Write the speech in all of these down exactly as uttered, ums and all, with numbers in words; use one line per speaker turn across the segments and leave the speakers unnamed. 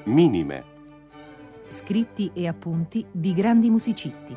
Minime.
Scritti e appunti di grandi musicisti.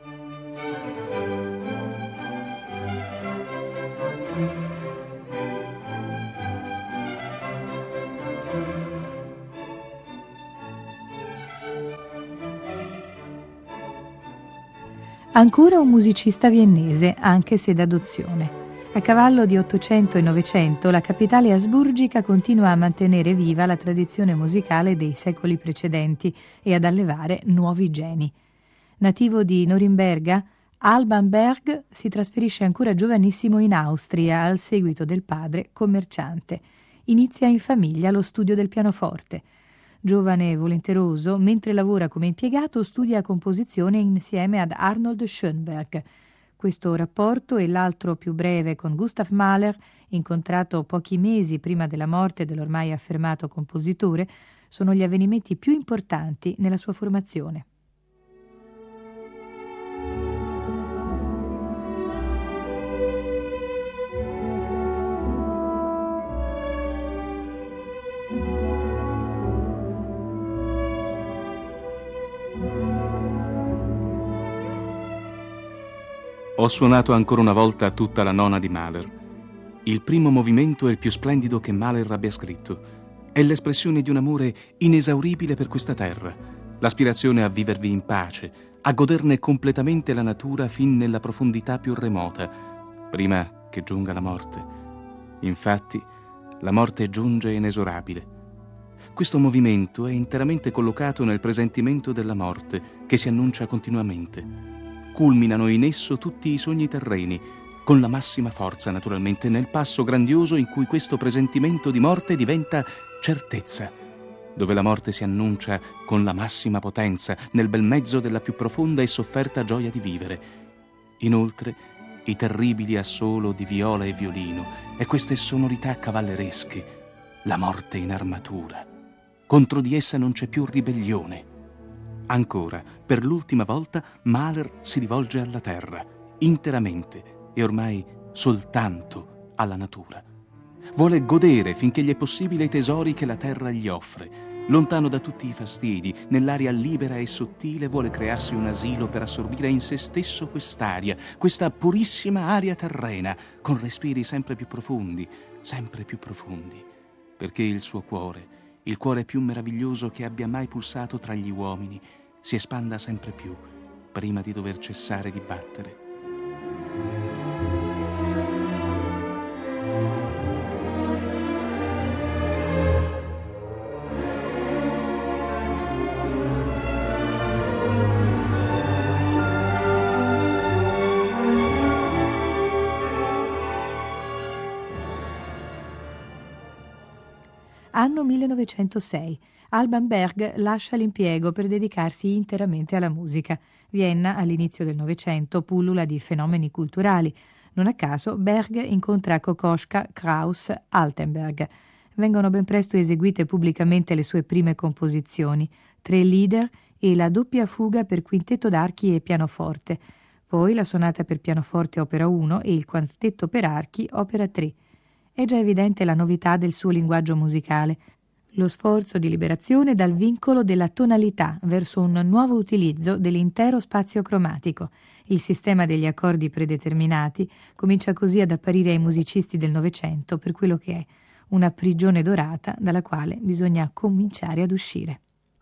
Ancora un musicista viennese, anche se d'adozione. A cavallo di Ottocento e Novecento, la capitale asburgica continua a mantenere viva la tradizione musicale dei secoli precedenti e ad allevare nuovi geni. Nativo di Norimberga, Alban Berg si trasferisce ancora giovanissimo in Austria al seguito del padre commerciante. Inizia in famiglia lo studio del pianoforte. Giovane e volenteroso, mentre lavora come impiegato, studia composizione insieme ad Arnold Schönberg. Questo rapporto e l'altro più breve con Gustav Mahler, incontrato pochi mesi prima della morte dell'ormai affermato compositore, sono gli avvenimenti più importanti nella sua formazione.
Ho suonato ancora una volta tutta la nona di Mahler. Il primo movimento è il più splendido che Mahler abbia scritto. È l'espressione di un amore inesauribile per questa terra, l'aspirazione a vivervi in pace, a goderne completamente la natura fin nella profondità più remota, prima che giunga la morte. Infatti, la morte giunge inesorabile. Questo movimento è interamente collocato nel presentimento della morte, che si annuncia continuamente. Culminano in esso tutti i sogni terreni, con la massima forza, naturalmente, nel passo grandioso in cui questo presentimento di morte diventa certezza, dove la morte si annuncia con la massima potenza, nel bel mezzo della più profonda e sofferta gioia di vivere. Inoltre, i terribili assolo di viola e violino e queste sonorità cavalleresche, la morte in armatura. Contro di essa non c'è più ribellione. Ancora, per l'ultima volta, Mahler si rivolge alla terra, interamente e ormai soltanto alla natura. Vuole godere finché gli è possibile i tesori che la terra gli offre. Lontano da tutti i fastidi, nell'aria libera e sottile, vuole crearsi un asilo per assorbire in se stesso quest'aria, questa purissima aria terrena, con respiri sempre più profondi, sempre più profondi, perché il suo cuore, il cuore più meraviglioso che abbia mai pulsato tra gli uomini, si espanda sempre più, prima di dover cessare di battere.
Anno millenovecentosei. Alban Berg lascia l'impiego per dedicarsi interamente alla musica. Vienna, all'inizio del Novecento, pullula di fenomeni culturali. Non a caso, Berg incontra Kokoschka, Krauss, Altenberg. Vengono ben presto eseguite pubblicamente le sue prime composizioni, tre lieder e la doppia fuga per quintetto d'archi e pianoforte, poi la sonata per pianoforte opera uno e il quartetto per archi opera tre. È già evidente la novità del suo linguaggio musicale, lo sforzo di liberazione dal vincolo della tonalità verso un nuovo utilizzo dell'intero spazio cromatico. Il sistema degli accordi predeterminati comincia così ad apparire ai musicisti del Novecento per quello che è, una prigione dorata dalla quale bisogna cominciare ad uscire.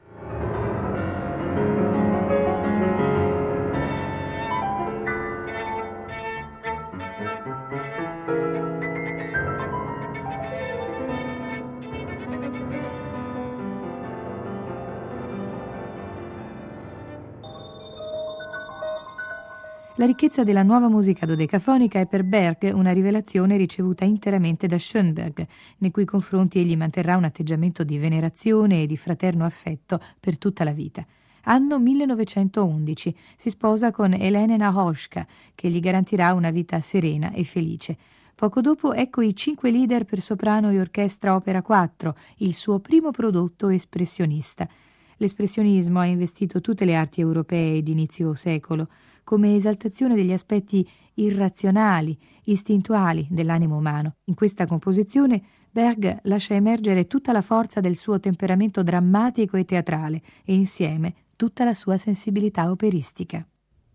La ricchezza della nuova musica dodecafonica è per Berg una rivelazione ricevuta interamente da Schönberg, nei cui confronti egli manterrà un atteggiamento di venerazione e di fraterno affetto per tutta la vita. Anno millenovecentoundici, si sposa con Helene Nahoschka, che gli garantirà una vita serena e felice. Poco dopo ecco i cinque lieder per soprano e orchestra opera quattro, il suo primo prodotto espressionista. L'espressionismo ha investito tutte le arti europee d'inizio secolo, come esaltazione degli aspetti irrazionali, istintuali dell'animo umano. In questa composizione Berg lascia emergere tutta la forza del suo temperamento drammatico e teatrale e insieme tutta la sua sensibilità operistica.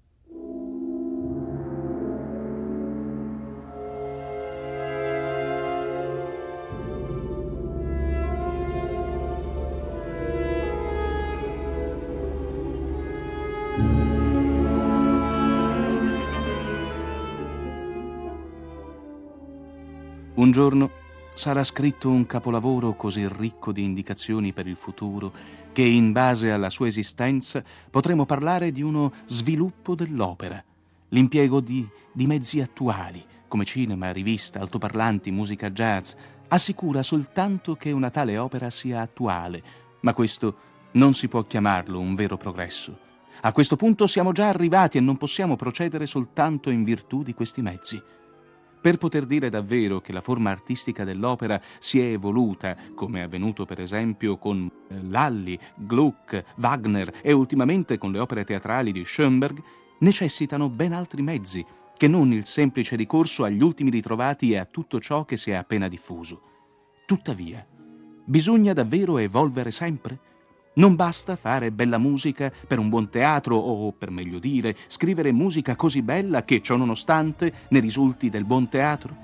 Un giorno sarà scritto un capolavoro così ricco di indicazioni per il futuro che, in base alla sua esistenza, potremo parlare di uno sviluppo dell'opera, l'impiego di, di mezzi attuali, come cinema, rivista, altoparlanti, musica jazz. Assicura soltanto che una tale opera sia attuale, ma questo non si può chiamarlo un vero progresso. A questo punto siamo già arrivati e non possiamo procedere soltanto in virtù di questi mezzi. Per poter dire davvero che la forma artistica dell'opera si è evoluta, come è avvenuto per esempio con Lully, Gluck, Wagner e ultimamente con le opere teatrali di Schoenberg, necessitano ben altri mezzi che non il semplice ricorso agli ultimi ritrovati e a tutto ciò che si è appena diffuso. Tuttavia, bisogna davvero evolvere sempre? Non basta fare bella musica per un buon teatro o, per meglio dire, scrivere musica così bella che, ciò nonostante, ne risulti del buon teatro?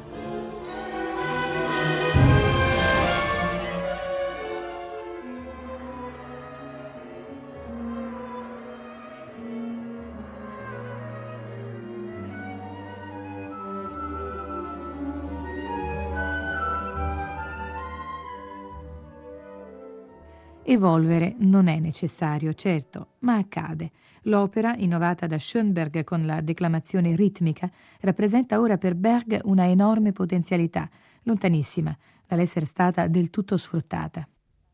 Evolvere non è necessario, certo, ma accade. L'opera, innovata da Schoenberg con la declamazione ritmica, rappresenta ora per Berg una enorme potenzialità, lontanissima dall'essere stata del tutto sfruttata.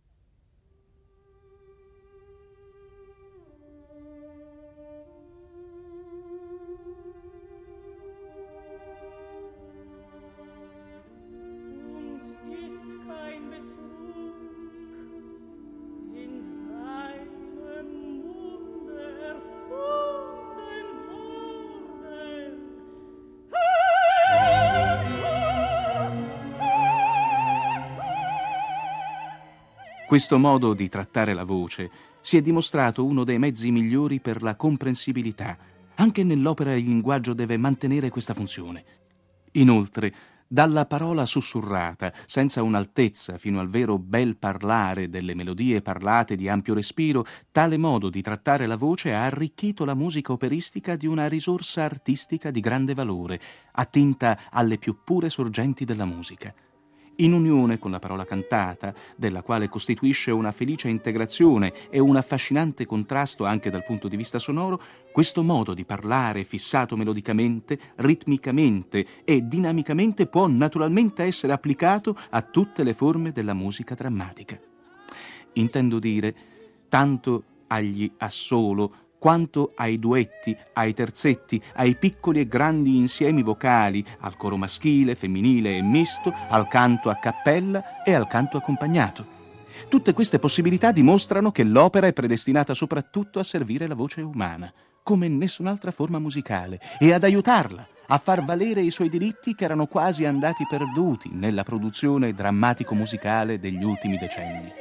Questo modo di trattare la voce si è dimostrato uno dei mezzi migliori per la comprensibilità. Anche nell'opera il linguaggio deve mantenere questa funzione. Inoltre, dalla parola sussurrata, senza un'altezza, fino al vero bel parlare delle melodie parlate di ampio respiro, tale modo di trattare la voce ha arricchito la musica operistica di una risorsa artistica di grande valore, attinta alle più pure sorgenti della musica. In unione con la parola cantata, della quale costituisce una felice integrazione e un affascinante contrasto anche dal punto di vista sonoro, questo modo di parlare fissato melodicamente, ritmicamente e dinamicamente può naturalmente essere applicato a tutte le forme della musica drammatica. Intendo dire, tanto agli assolo, quanto ai duetti, ai terzetti, ai piccoli e grandi insiemi vocali, al coro maschile, femminile e misto, al canto a cappella e al canto accompagnato. Tutte queste possibilità dimostrano che l'opera è predestinata soprattutto a servire la voce umana, come nessun'altra forma musicale, e ad aiutarla a far valere i suoi diritti che erano quasi andati perduti nella produzione drammatico-musicale degli ultimi decenni.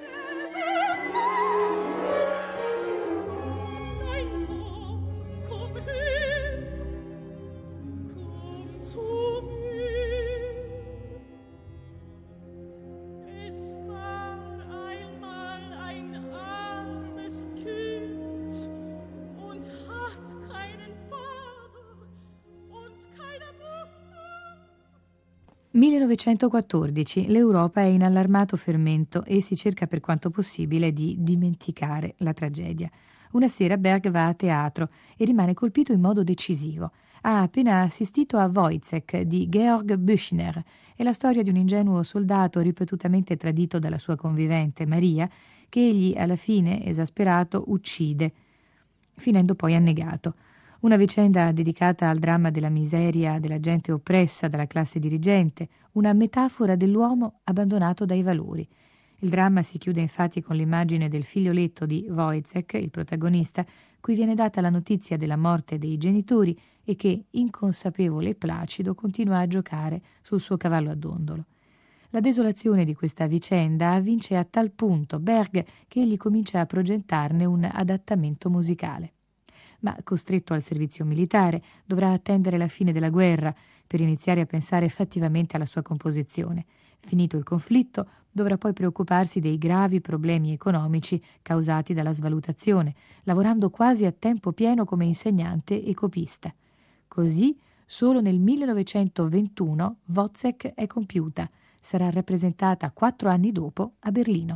millenovecentoquattordici. L'Europa è in allarmato fermento e si cerca per quanto possibile di dimenticare la tragedia. Una sera Berg va a teatro e rimane colpito in modo decisivo. Ha appena assistito a Woyzeck di Georg Büchner e la storia di un ingenuo soldato ripetutamente tradito dalla sua convivente Maria, che egli alla fine, esasperato, uccide, finendo poi annegato. Una vicenda dedicata al dramma della miseria della gente oppressa dalla classe dirigente, una metafora dell'uomo abbandonato dai valori. Il dramma si chiude infatti con l'immagine del figlioletto di Woyzeck, il protagonista, cui viene data la notizia della morte dei genitori e che, inconsapevole e placido, continua a giocare sul suo cavallo a dondolo. La desolazione di questa vicenda avvince a tal punto Berg che egli comincia a progettarne un adattamento musicale. Ma costretto al servizio militare, dovrà attendere la fine della guerra per iniziare a pensare effettivamente alla sua composizione. Finito il conflitto, dovrà poi preoccuparsi dei gravi problemi economici causati dalla svalutazione, lavorando quasi a tempo pieno come insegnante e copista. Così, solo nel millenovecentoventuno Wozzeck è compiuta. Sarà rappresentata quattro anni dopo a Berlino.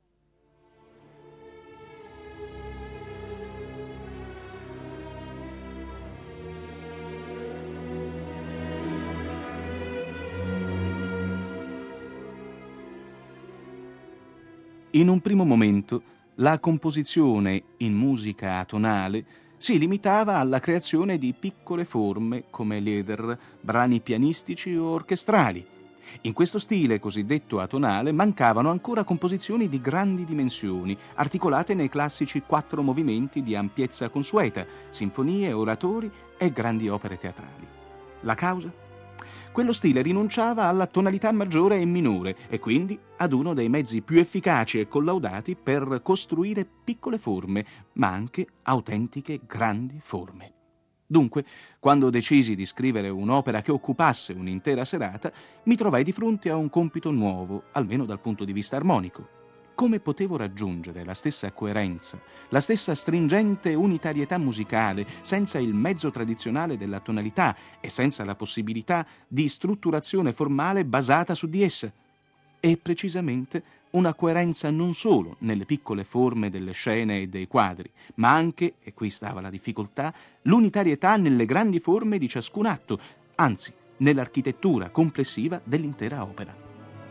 In un primo momento, la composizione in musica atonale si limitava alla creazione di piccole forme come lieder, brani pianistici o orchestrali. In questo stile cosiddetto atonale mancavano ancora composizioni di grandi dimensioni, articolate nei classici quattro movimenti di ampiezza consueta, sinfonie, oratori e grandi opere teatrali. La causa? Quello stile rinunciava alla tonalità maggiore e minore e quindi ad uno dei mezzi più efficaci e collaudati per costruire piccole forme, ma anche autentiche grandi forme. Dunque, quando decisi di scrivere un'opera che occupasse un'intera serata, mi trovai di fronte a un compito nuovo, almeno dal punto di vista armonico. Come potevo raggiungere la stessa coerenza, la stessa stringente unitarietà musicale senza il mezzo tradizionale della tonalità e senza la possibilità di strutturazione formale basata su di essa? E precisamente una coerenza non solo nelle piccole forme delle scene e dei quadri, ma anche, e qui stava la difficoltà, l'unitarietà nelle grandi forme di ciascun atto, anzi, nell'architettura complessiva dell'intera opera.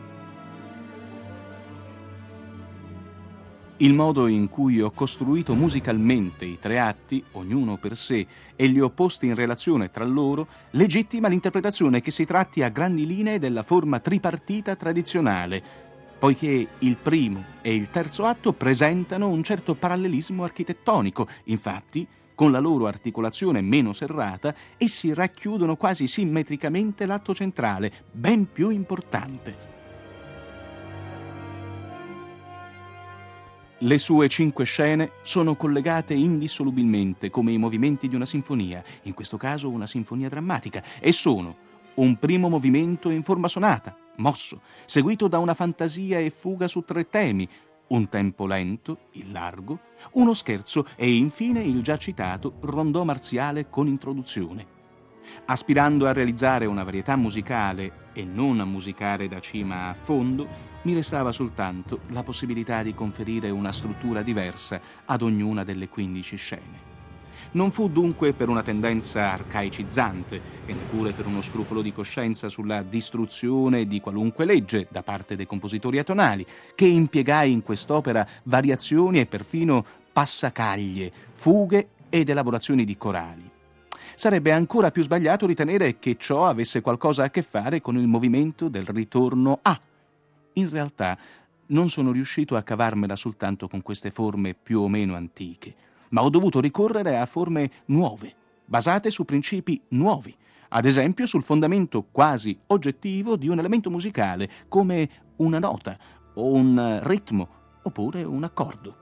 Il modo in cui ho costruito musicalmente i tre atti, ognuno per sé, e li ho posti in relazione tra loro, legittima l'interpretazione che si tratti a grandi linee della forma tripartita tradizionale, poiché il primo e il terzo atto presentano un certo parallelismo architettonico. Infatti, con la loro articolazione meno serrata, essi racchiudono quasi simmetricamente l'atto centrale, ben più importante. Le sue cinque scene sono collegate indissolubilmente come i movimenti di una sinfonia, in questo caso una sinfonia drammatica, e sono un primo movimento in forma sonata, mosso, seguito da una fantasia e fuga su tre temi, un tempo lento, il largo, uno scherzo e infine il già citato rondò marziale con introduzione. Aspirando a realizzare una varietà musicale e non a musicare da cima a fondo, mi restava soltanto la possibilità di conferire una struttura diversa ad ognuna delle quindici scene. Non fu dunque per una tendenza arcaicizzante e neppure per uno scrupolo di coscienza sulla distruzione di qualunque legge da parte dei compositori atonali che impiegai in quest'opera variazioni e perfino passacaglie, fughe ed elaborazioni di corali. Sarebbe ancora più sbagliato ritenere che ciò avesse qualcosa a che fare con il movimento del ritorno a. In realtà non sono riuscito a cavarmela soltanto con queste forme più o meno antiche, ma ho dovuto ricorrere a forme nuove, basate su principi nuovi, ad esempio sul fondamento quasi oggettivo di un elemento musicale, come una nota o un ritmo oppure un accordo.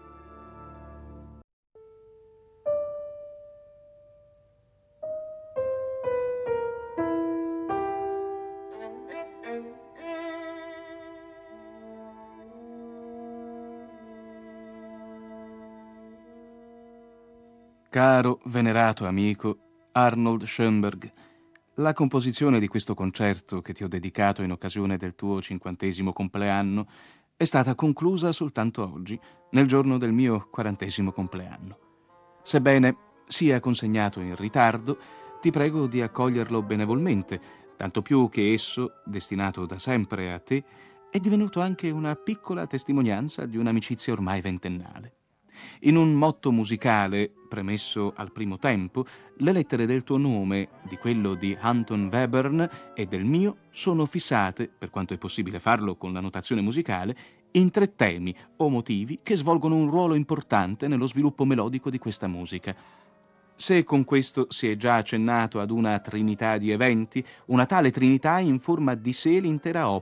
Caro, venerato amico Arnold Schoenberg, la composizione di questo concerto che ti ho dedicato in occasione del tuo cinquantesimo compleanno è stata conclusa soltanto oggi, nel giorno del mio quarantesimo compleanno. Sebbene sia consegnato in ritardo, ti prego di accoglierlo benevolmente, tanto più che esso, destinato da sempre a te, è divenuto anche una piccola testimonianza di un'amicizia ormai ventennale. In un motto musicale, premesso al primo tempo, le lettere del tuo nome, di quello di Anton Webern e del mio sono fissate, per quanto è possibile farlo con la notazione musicale, in tre temi o motivi che svolgono un ruolo importante nello sviluppo melodico di questa musica. Se con questo si è già accennato ad una trinità di eventi, una tale trinità informa di sé l'intera opera,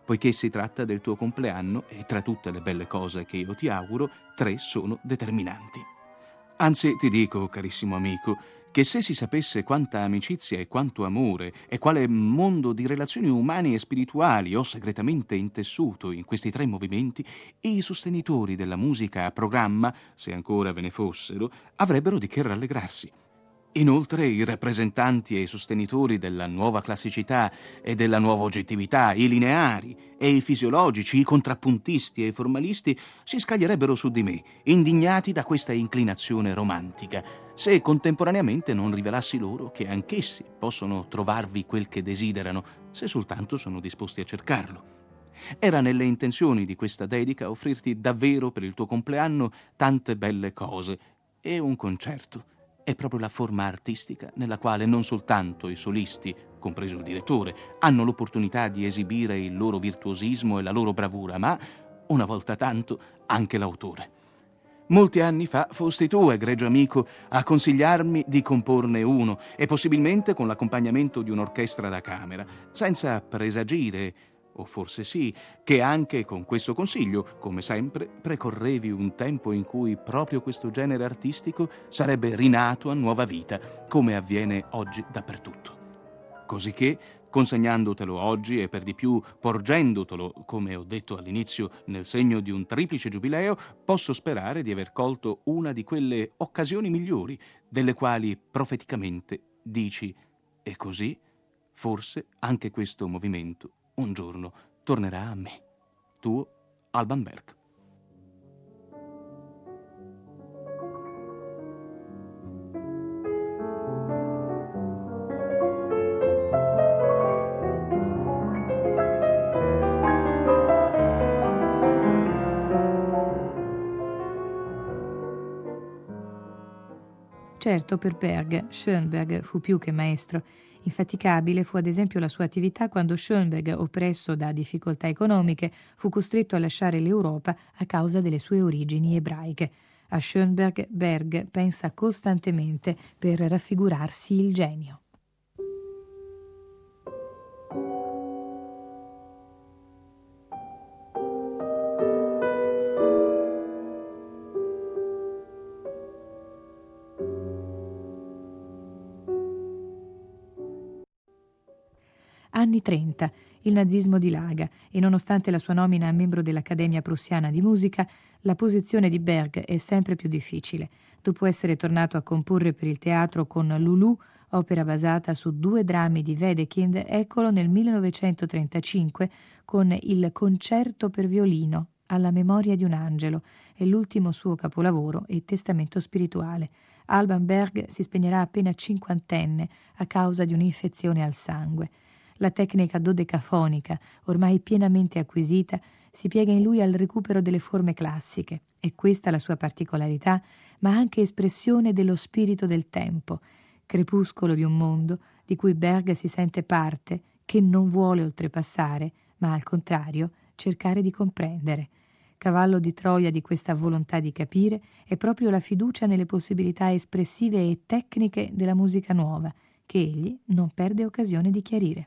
poiché si tratta del tuo compleanno e tra tutte le belle cose che io ti auguro, tre sono determinanti. Anzi, ti dico, carissimo amico, che se si sapesse quanta amicizia e quanto amore e quale mondo di relazioni umane e spirituali ho segretamente intessuto in questi tre movimenti, i sostenitori della musica a programma, se ancora ve ne fossero, avrebbero di che rallegrarsi. Inoltre i rappresentanti e i sostenitori della nuova classicità e della nuova oggettività, i lineari e i fisiologici, i contrappuntisti e i formalisti si scaglierebbero su di me, indignati da questa inclinazione romantica, se contemporaneamente non rivelassi loro che anch'essi possono trovarvi quel che desiderano, se soltanto sono disposti a cercarlo. Era nelle intenzioni di questa dedica offrirti davvero per il tuo compleanno tante belle cose e un concerto. È proprio la forma artistica nella quale non soltanto i solisti, compreso il direttore, hanno l'opportunità di esibire il loro virtuosismo e la loro bravura, ma, una volta tanto, anche l'autore. Molti anni fa fosti tu, egregio amico, a consigliarmi di comporne uno, e possibilmente con l'accompagnamento di un'orchestra da camera, senza presagire, o forse sì, che anche con questo consiglio, come sempre, precorrevi un tempo in cui proprio questo genere artistico sarebbe rinato a nuova vita, come avviene oggi dappertutto. Cosicché, consegnandotelo oggi e per di più porgendotelo, come ho detto all'inizio, nel segno di un triplice giubileo, posso sperare di aver colto una di quelle occasioni migliori, delle quali profeticamente dici: e così, forse anche questo movimento un giorno tornerà a me. Tuo Alban Berg.
Certo, per Berg, Schönberg fu più che maestro. Infaticabile fu ad esempio la sua attività quando Schönberg, oppresso da difficoltà economiche, fu costretto a lasciare l'Europa a causa delle sue origini ebraiche. A Schönberg Berg pensa costantemente per raffigurarsi il genio. Anni trenta, il nazismo dilaga e nonostante la sua nomina a membro dell'Accademia Prussiana di Musica, la posizione di Berg è sempre più difficile. Dopo essere tornato a comporre per il teatro con Lulu, opera basata su due drammi di Wedekind, eccolo nel millenovecentotrentacinque con il Concerto per violino alla memoria di un angelo, è l'ultimo suo capolavoro e testamento spirituale. Alban Berg si spegnerà appena cinquantenne a causa di un'infezione al sangue. La tecnica dodecafonica, ormai pienamente acquisita, si piega in lui al recupero delle forme classiche. È questa la sua particolarità, ma anche espressione dello spirito del tempo, crepuscolo di un mondo di cui Berg si sente parte, che non vuole oltrepassare, ma al contrario cercare di comprendere. Cavallo di Troia di questa volontà di capire è proprio la fiducia nelle possibilità espressive e tecniche della musica nuova, che egli non perde occasione di chiarire.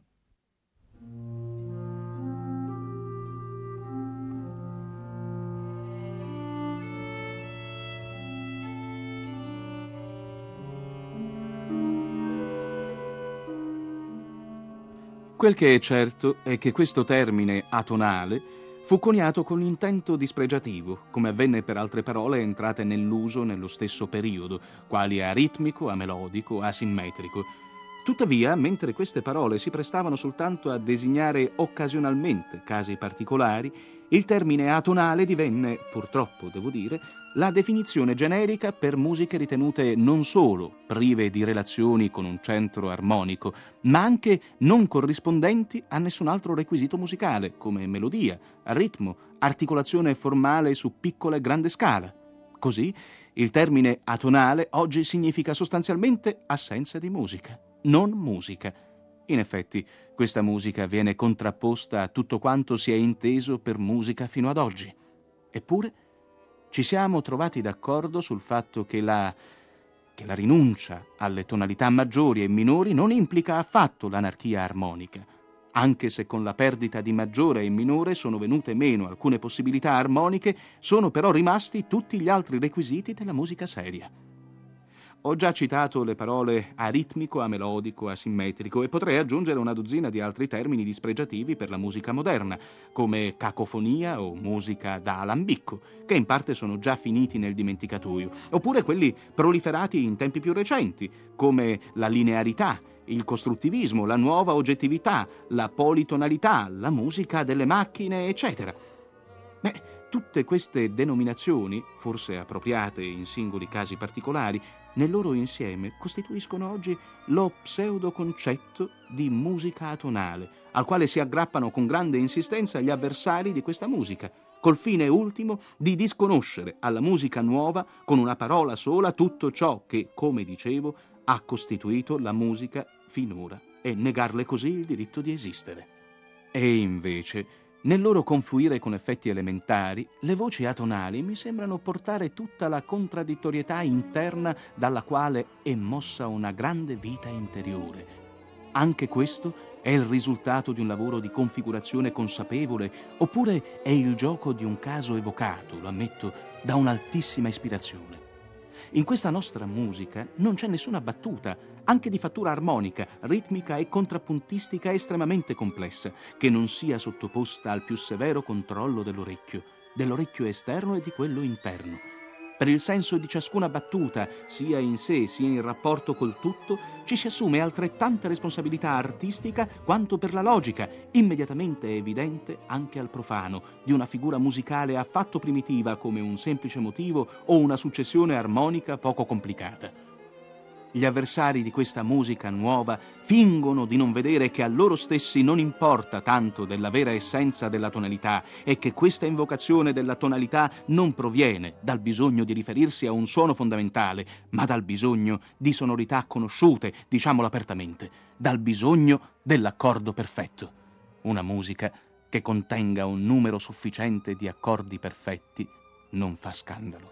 Quel che è certo è che questo termine atonale fu coniato con l'intento dispregiativo, come avvenne per altre parole entrate nell'uso nello stesso periodo, quali aritmico, amelodico, asimmetrico. Tuttavia, mentre queste parole si prestavano soltanto a designare occasionalmente casi particolari, il termine atonale divenne, purtroppo devo dire, la definizione generica per musiche ritenute non solo prive di relazioni con un centro armonico, ma anche non corrispondenti a nessun altro requisito musicale, come melodia, ritmo, articolazione formale su piccola e grande scala. Così, il termine atonale oggi significa sostanzialmente assenza di musica, non musica. In effetti, questa musica viene contrapposta a tutto quanto si è inteso per musica fino ad oggi. Eppure, ci siamo trovati d'accordo sul fatto che la, che la rinuncia alle tonalità maggiori e minori non implica affatto l'anarchia armonica. Anche se con la perdita di maggiore e minore sono venute meno alcune possibilità armoniche, sono però rimasti tutti gli altri requisiti della musica seria. Ho già citato le parole aritmico, amelodico, asimmetrico e potrei aggiungere una dozzina di altri termini dispregiativi per la musica moderna, come cacofonia o musica da alambicco, che in parte sono già finiti nel dimenticatoio, oppure quelli proliferati in tempi più recenti, come la linearità, il costruttivismo, la nuova oggettività, la politonalità, la musica delle macchine, eccetera. Beh, tutte queste denominazioni, forse appropriate in singoli casi particolari, nel loro insieme costituiscono oggi lo pseudoconcetto di musica atonale, al quale si aggrappano con grande insistenza gli avversari di questa musica, col fine ultimo di disconoscere alla musica nuova, con una parola sola, tutto ciò che, come dicevo, ha costituito la musica finora e negarle così il diritto di esistere. E invece, nel loro confluire con effetti elementari, le voci atonali mi sembrano portare tutta la contraddittorietà interna dalla quale è mossa una grande vita interiore. Anche questo è il risultato di un lavoro di configurazione consapevole, oppure è il gioco di un caso evocato, lo ammetto, da un'altissima ispirazione. In questa nostra musica non c'è nessuna battuta, anche di fattura armonica, ritmica e contrappuntistica estremamente complessa, che non sia sottoposta al più severo controllo dell'orecchio, dell'orecchio esterno e di quello interno. Per il senso di ciascuna battuta, sia in sé sia in rapporto col tutto, ci si assume altrettanta responsabilità artistica quanto per la logica, immediatamente evidente anche al profano, di una figura musicale affatto primitiva come un semplice motivo o una successione armonica poco complicata. Gli avversari di questa musica nuova fingono di non vedere che a loro stessi non importa tanto della vera essenza della tonalità e che questa invocazione della tonalità non proviene dal bisogno di riferirsi a un suono fondamentale, ma dal bisogno di sonorità conosciute, diciamolo apertamente, dal bisogno dell'accordo perfetto. Una musica che contenga un numero sufficiente di accordi perfetti non fa scandalo.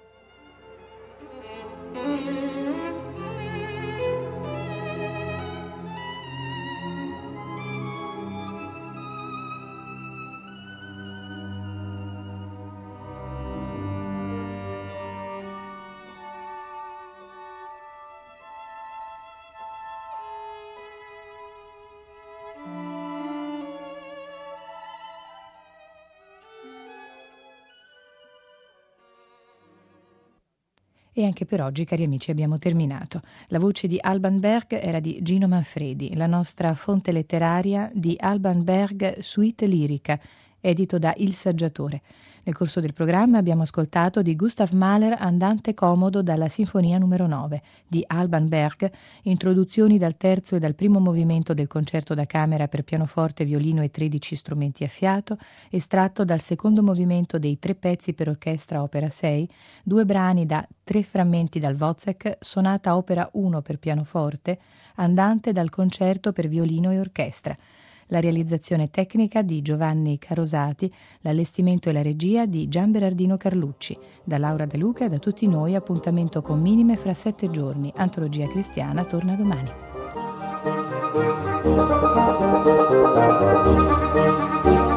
E anche per oggi, cari amici, abbiamo terminato. La voce di Alban Berg era di Gino Manfredi, la nostra fonte letteraria di Alban Berg Suite lirica, edito da Il Saggiatore. Nel corso del programma abbiamo ascoltato di Gustav Mahler Andante comodo dalla Sinfonia numero nove, di Alban Berg introduzioni dal terzo e dal primo movimento del concerto da camera per pianoforte, violino e tredici strumenti a fiato, estratto dal secondo movimento dei tre pezzi per orchestra opera sei, due brani da Tre frammenti dal Wozzeck, sonata opera uno per pianoforte, andante dal concerto per violino e orchestra. La realizzazione tecnica di Giovanni Carosati, l'allestimento e la regia di Gian Berardino Carlucci. Da Laura De Luca e da tutti noi appuntamento con Minime fra sette giorni. Antologia Cristiana torna domani.